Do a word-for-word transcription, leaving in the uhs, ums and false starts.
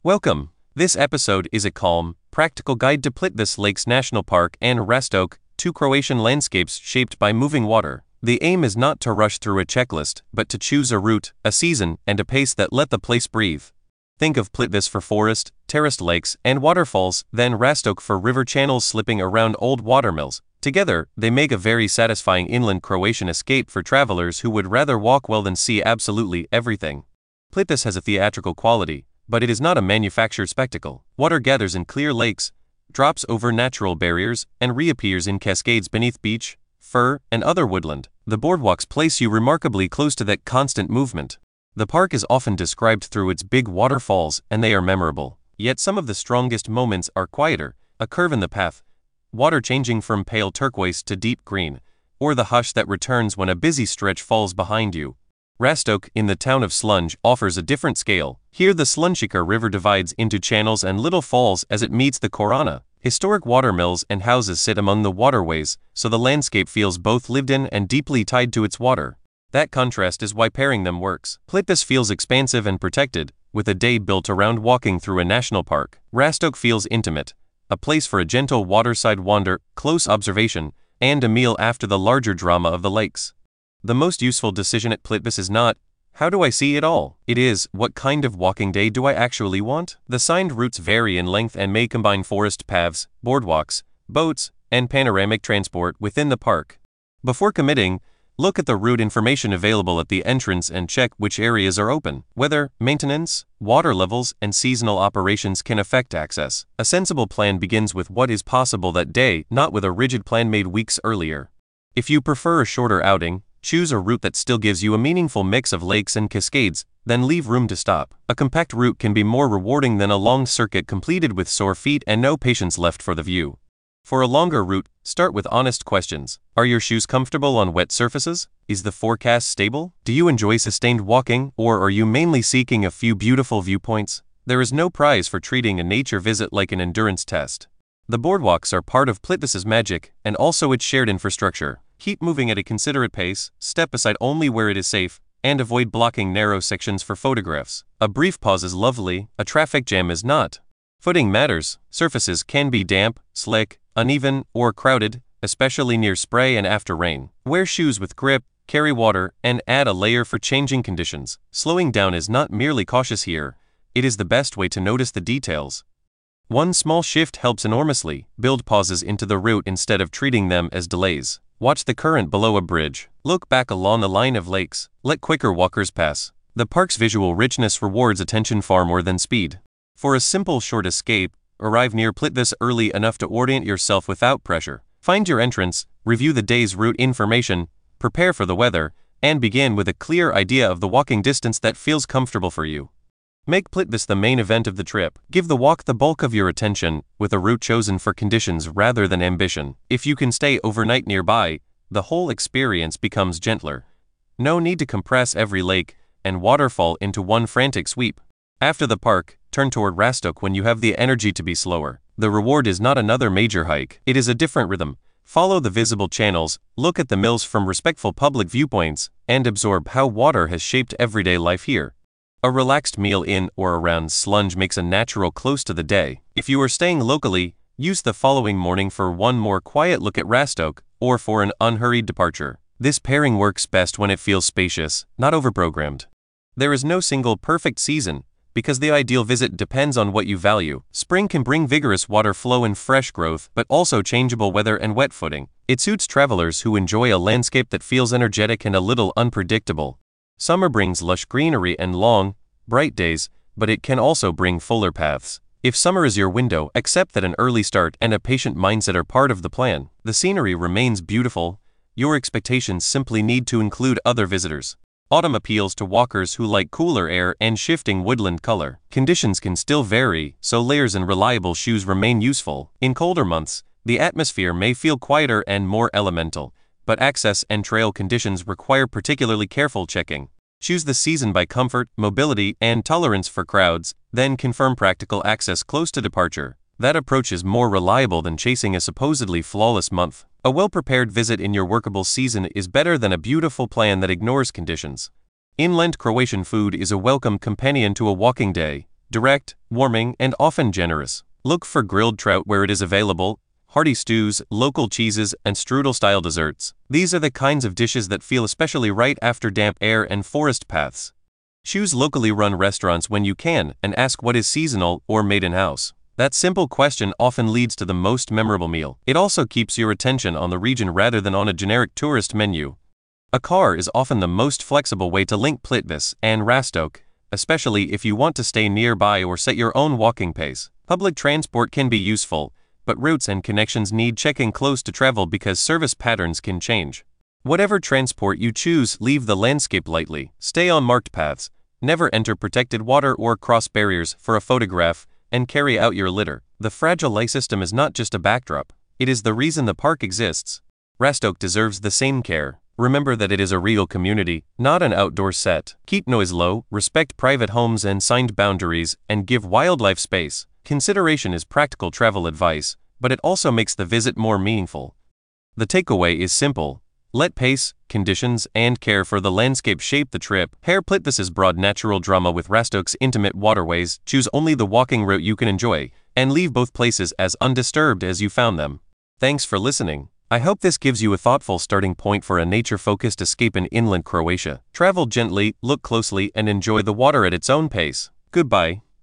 Welcome. This episode is a calm, practical guide to Plitvice Lakes National Park and Rastok, two Croatian landscapes shaped by moving water. The aim is not to rush through a checklist, but to choose a route, a season, and a pace that let the place breathe. Think of Plitvice for forest, terraced lakes, and waterfalls, then Rastok for river channels slipping around old watermills. Together, they make a very satisfying inland Croatian escape for travelers who would rather walk well than see absolutely everything. Plitvice has a theatrical quality, but it is not a manufactured spectacle. Water gathers in clear lakes, drops over natural barriers, and reappears in cascades beneath beech, fir, and other woodland. The boardwalks place you remarkably close to that constant movement. The park is often described through its big waterfalls, and they are memorable. Yet some of the strongest moments are quieter, a curve in the path, water changing from pale turquoise to deep green, or the hush that returns when a busy stretch falls behind you. Rastok, in the town of Slunj, offers a different scale. Here the Slunjica River divides into channels and little falls as it meets the Korana. Historic watermills and houses sit among the waterways, so the landscape feels both lived in and deeply tied to its water. That contrast is why pairing them works. Plitvice feels expansive and protected, with a day built around walking through a national park. Rastok feels intimate, a place for a gentle waterside wander, close observation, and a meal after the larger drama of the lakes. The most useful decision at Plitvice is not, how do I see it all? It is, what kind of walking day do I actually want? The signed routes vary in length and may combine forest paths, boardwalks, boats, and panoramic transport within the park. Before committing, look at the route information available at the entrance and check which areas are open. Weather, maintenance, water levels, and seasonal operations can affect access. A sensible plan begins with what is possible that day, not with a rigid plan made weeks earlier. If you prefer a shorter outing, choose a route that still gives you a meaningful mix of lakes and cascades, then leave room to stop. A compact route can be more rewarding than a long circuit completed with sore feet and no patience left for the view. For a longer route, start with honest questions. Are your shoes comfortable on wet surfaces? Is the forecast stable? Do you enjoy sustained walking, or are you mainly seeking a few beautiful viewpoints? There is no prize for treating a nature visit like an endurance test. The boardwalks are part of Plitvice's magic, and also its shared infrastructure. Keep moving at a considerate pace, step aside only where it is safe, and avoid blocking narrow sections for photographs. A brief pause is lovely, a traffic jam is not. Footing matters. Surfaces can be damp, slick, uneven, or crowded, especially near spray and after rain. Wear shoes with grip, carry water, and add a layer for changing conditions. Slowing down is not merely cautious here, it is the best way to notice the details. One small shift helps enormously. Build pauses into the route instead of treating them as delays. Watch the current below a bridge. Look back along a line of lakes. Let quicker walkers pass. The park's visual richness rewards attention far more than speed. For a simple short escape, arrive near Plitvice early enough to orient yourself without pressure. Find your entrance, review the day's route information, prepare for the weather, and begin with a clear idea of the walking distance that feels comfortable for you. Make Plitvice the main event of the trip. Give the walk the bulk of your attention, with a route chosen for conditions rather than ambition. If you can stay overnight nearby, the whole experience becomes gentler. No need to compress every lake and waterfall into one frantic sweep. After the park, turn toward Rastok when you have the energy to be slower. The reward is not another major hike. It is a different rhythm. Follow the visible channels, look at the mills from respectful public viewpoints, and absorb how water has shaped everyday life here. A relaxed meal in or around Slunj makes a natural close to the day. If you are staying locally, use the following morning for one more quiet look at Rastok, or for an unhurried departure. This pairing works best when it feels spacious, not overprogrammed. There is no single perfect season, because the ideal visit depends on what you value. Spring can bring vigorous water flow and fresh growth, but also changeable weather and wet footing. It suits travelers who enjoy a landscape that feels energetic and a little unpredictable. Summer brings lush greenery and long, bright days, but it can also bring fuller paths. If summer is your window, accept that an early start and a patient mindset are part of the plan. The scenery remains beautiful. Your expectations simply need to include other visitors. Autumn appeals to walkers who like cooler air and shifting woodland color. Conditions can still vary, so layers and reliable shoes remain useful. In colder months, the atmosphere may feel quieter and more elemental, but access and trail conditions require particularly careful checking. Choose the season by comfort, mobility, and tolerance for crowds, then confirm practical access close to departure. That approach is more reliable than chasing a supposedly flawless month. A well-prepared visit in your workable season is better than a beautiful plan that ignores conditions. Inland Croatian food is a welcome companion to a walking day. direct, warming, and often generous. Look for grilled trout where it is available, hearty stews, local cheeses, and strudel-style desserts. These are the kinds of dishes that feel especially right after damp air and forest paths. Choose locally run restaurants when you can and ask what is seasonal or made in-house. That simple question often leads to the most memorable meal. It also keeps your attention on the region rather than on a generic tourist menu. A car is often the most flexible way to link Plitvice and Rastok, especially if you want to stay nearby or set your own walking pace. Public transport can be useful, but routes and connections need checking close to travel because service patterns can change. Whatever transport you choose, leave the landscape lightly, stay on marked paths, never enter protected water or cross barriers for a photograph, and carry out your litter. The fragile ice system is not just a backdrop, it is the reason the park exists. Rastok deserves the same care. Remember that it is a real community, not an outdoor set. Keep noise low, respect private homes and signed boundaries, and give wildlife space. Consideration is practical travel advice, but it also makes the visit more meaningful. The takeaway is simple. Let pace, conditions, and care for the landscape shape the trip. Pair Plitvice's broad natural drama with Rastok's intimate waterways, choose only the walking route you can enjoy, and leave both places as undisturbed as you found them. Thanks for listening. I hope this gives you a thoughtful starting point for a nature-focused escape in inland Croatia. Travel gently, look closely, and enjoy the water at its own pace. Goodbye.